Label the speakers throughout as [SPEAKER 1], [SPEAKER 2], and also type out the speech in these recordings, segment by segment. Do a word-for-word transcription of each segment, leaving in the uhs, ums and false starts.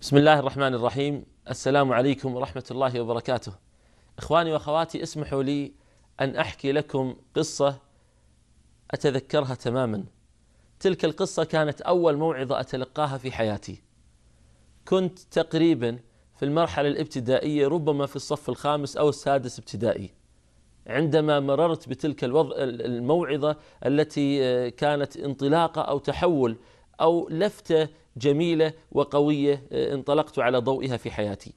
[SPEAKER 1] بسم الله الرحمن الرحيم. السلام عليكم ورحمة الله وبركاته. إخواني وأخواتي، اسمحوا لي أن أحكي لكم قصة أتذكرها تماما. تلك القصة كانت أول موعظة أتلقاها في حياتي. كنت تقريبا في المرحلة الابتدائية، ربما في الصف الخامس أو السادس ابتدائي، عندما مررت بتلك الوضع الموعظة التي كانت انطلاقة أو تحول أو لفتة جميلة وقوية انطلقت على ضوئها في حياتي.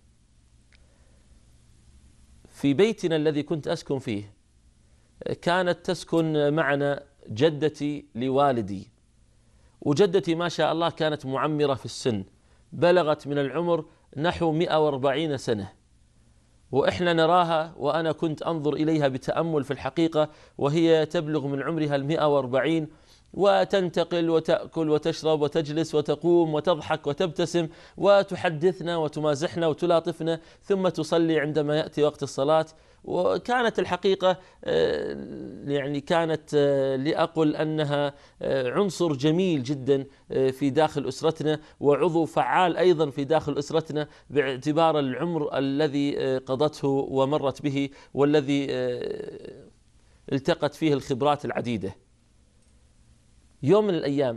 [SPEAKER 1] في بيتنا الذي كنت أسكن فيه كانت تسكن معنا جدتي لوالدي، وجدتي ما شاء الله كانت معمرة في السن، بلغت من العمر نحو مئة وأربعين سنة، وإحنا نراها وأنا كنت أنظر إليها بتأمل في الحقيقة وهي تبلغ من عمرها المئة وأربعين، وتنتقل وتأكل وتشرب وتجلس وتقوم وتضحك وتبتسم وتحدثنا وتمازحنا وتلاطفنا، ثم تصلي عندما يأتي وقت الصلاة. وكانت الحقيقة يعني كانت لأقل أنها عنصر جميل جدا في داخل أسرتنا، وعضو فعال أيضا في داخل أسرتنا، باعتبار العمر الذي قضته ومرت به والذي التقت فيه الخبرات العديدة. يوم من الأيام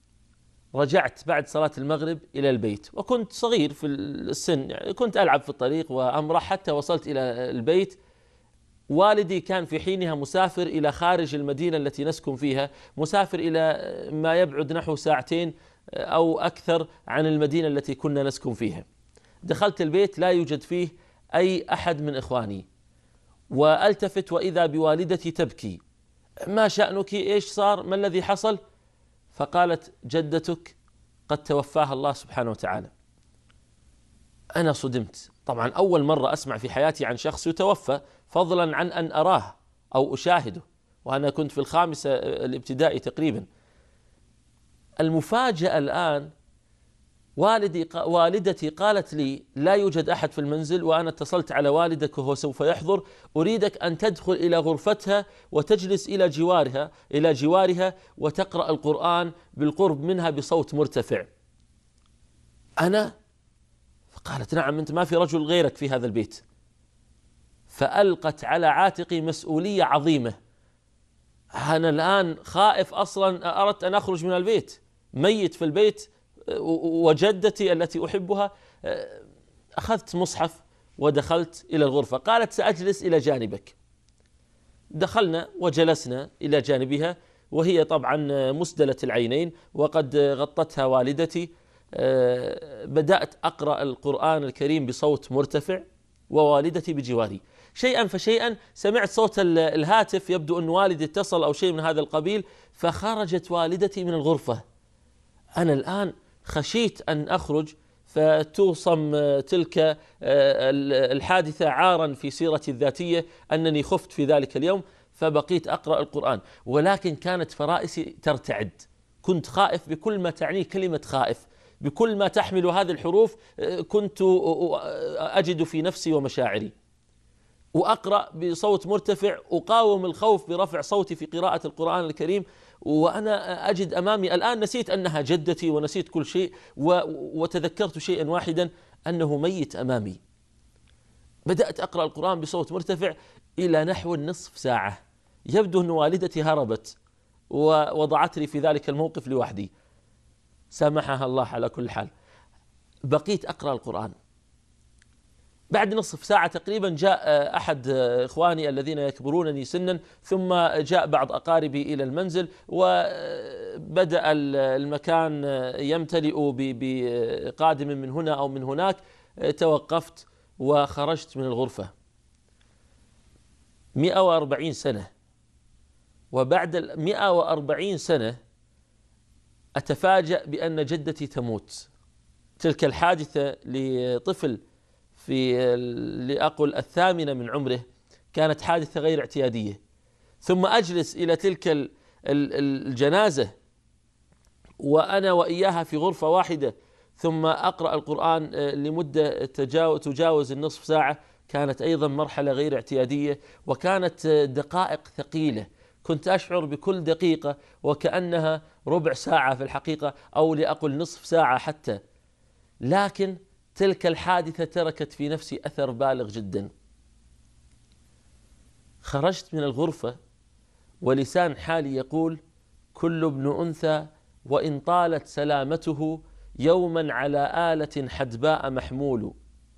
[SPEAKER 1] رجعت بعد صلاة المغرب إلى البيت، وكنت صغير في السن، يعني كنت ألعب في الطريق وأمرح حتى وصلت إلى البيت. والدي كان في حينها مسافر إلى خارج المدينة التي نسكن فيها، مسافر إلى ما يبعد نحو ساعتين أو أكثر عن المدينة التي كنا نسكن فيها. دخلت البيت لا يوجد فيه أي أحد من إخواني، وألتفت وإذا بوالدتي تبكي. ما شأنك؟ إيش صار؟ ما الذي حصل؟ فقالت: جدتك قد توفاها الله سبحانه وتعالى. أنا صدمت، طبعا أول مرة أسمع في حياتي عن شخص يتوفى، فضلا عن أن أراه أو أشاهده، وأنا كنت في الخامسة الابتدائي تقريبا. المفاجأة الآن والدي والدتي قالت لي: لا يوجد أحد في المنزل، وأنا اتصلت على والدك وهو سوف يحضر، أريدك أن تدخل إلى غرفتها وتجلس إلى جوارها إلى جوارها وتقرأ القرآن بالقرب منها بصوت مرتفع. أنا؟ فقالت: نعم، أنت ما في رجل غيرك في هذا البيت. فألقت على عاتقي مسؤولية عظيمة. أنا الآن خائف، أصلا أردت أن أخرج من البيت، ميت في البيت وجدتي التي أحبها. أخذت مصحف ودخلت إلى الغرفة. قالت: سأجلس إلى جانبك. دخلنا وجلسنا إلى جانبها، وهي طبعا مسدلة العينين وقد غطتها والدتي. بدأت أقرأ القرآن الكريم بصوت مرتفع ووالدتي بجواري. شيئا فشيئا سمعت صوت الهاتف، يبدو أن والدي اتصل أو شيء من هذا القبيل، فخرجت والدتي من الغرفة. أنا الآن خشيت أن أخرج فتوصم تلك الحادثة عارا في سيرتي الذاتية أنني خفت في ذلك اليوم، فبقيت أقرأ القرآن، ولكن كانت فرائسي ترتعد. كنت خائف بكل ما تعنيه كلمة خائف، بكل ما تحمل هذه الحروف كنت أجد في نفسي ومشاعري. وأقرأ بصوت مرتفع، أقاوم الخوف برفع صوتي في قراءة القرآن الكريم، وأنا أجد أمامي الآن، نسيت أنها جدتي ونسيت كل شيء، وتذكرت شيئا واحدا، أنه ميت أمامي. بدأت أقرأ القرآن بصوت مرتفع إلى نحو النصف ساعة. يبدو أن والدتي هربت ووضعتني في ذلك الموقف لوحدي، سامحها الله على كل حال. بقيت أقرأ القرآن. بعد نصف ساعة تقريبا جاء أحد إخواني الذين يكبرونني سنا، ثم جاء بعض أقاربي إلى المنزل، وبدأ المكان يمتلئ بقادم من هنا أو من هناك. توقفت وخرجت من الغرفة. مئة وأربعين سنة، وبعد المئة وأربعين سنة أتفاجأ بأن جدتي تموت. تلك الحادثة لطفل في لأقل الثامنة من عمره كانت حادثة غير اعتيادية. ثم أجلس إلى تلك الجنازة وأنا وإياها في غرفة واحدة، ثم أقرأ القرآن لمدة تجاوز النصف ساعة. كانت أيضا مرحلة غير اعتيادية، وكانت دقائق ثقيلة. كنت أشعر بكل دقيقة وكأنها ربع ساعة في الحقيقة، أو لأقل نصف ساعة حتى. لكن تلك الحادثة تركت في نفسي أثر بالغ جدا. خرجت من الغرفة ولسان حالي يقول: كل ابن أنثى وإن طالت سلامته يوما على آلة حدباء محمول.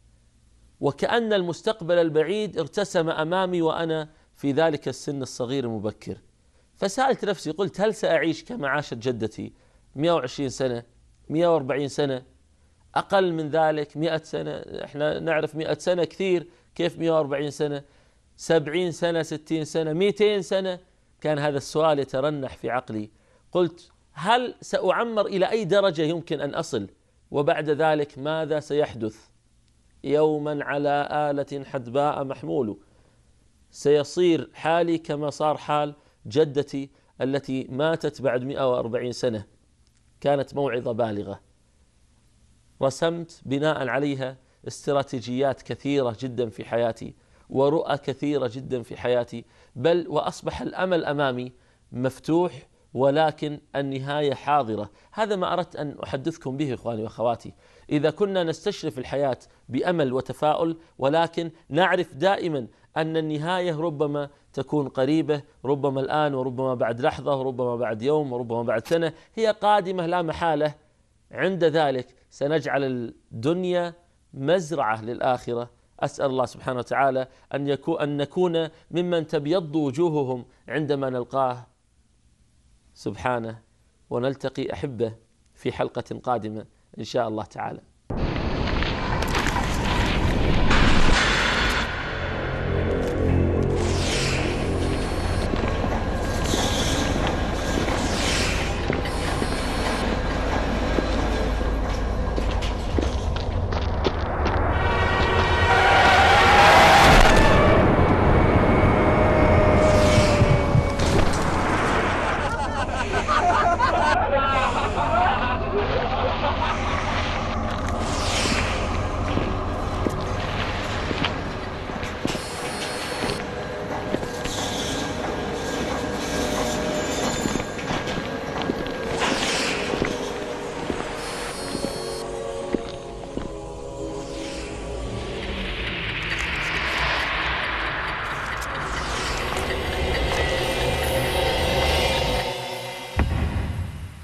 [SPEAKER 1] وكأن المستقبل البعيد ارتسم أمامي وأنا في ذلك السن الصغير المبكر. فسألت نفسي، قلت: هل سأعيش كما عاشت جدتي مئة وعشرين سنة، مئة وأربعين سنة، أقل من ذلك مئة سنة؟ إحنا نعرف مئة سنة كثير، كيف مئة وأربعين سنة؟ سبعين سنة، ستين سنة، مئتين سنة؟ كان هذا السؤال يترنح في عقلي. قلت: هل سأعمر إلى أي درجة يمكن أن أصل؟ وبعد ذلك ماذا سيحدث؟ يوما على آلة حدباء محمول. سيصير حالي كما صار حال جدتي التي ماتت بعد مئة وأربعين سنة. كانت موعظة بالغة، رسمت بناء عليها استراتيجيات كثيرة جدا في حياتي ورؤى كثيرة جدا في حياتي، بل وأصبح الأمل أمامي مفتوح، ولكن النهاية حاضرة. هذا ما أردت أن أحدثكم به إخواني وأخواتي. إذا كنا نستشرف الحياة بأمل وتفاؤل، ولكن نعرف دائما أن النهاية ربما تكون قريبة، ربما الآن وربما بعد لحظة وربما بعد يوم وربما بعد سنة، هي قادمة لا محالة. عند ذلك سنجعل الدنيا مزرعة للآخرة. أسأل الله سبحانه وتعالى أن يكون أن نكون ممن تبيض وجوههم عندما نلقاه سبحانه، ونلتقي أحبة في حلقة قادمة إن شاء الله تعالى.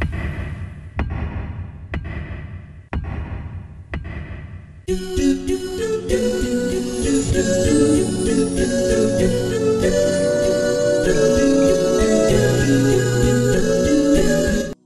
[SPEAKER 2] do do do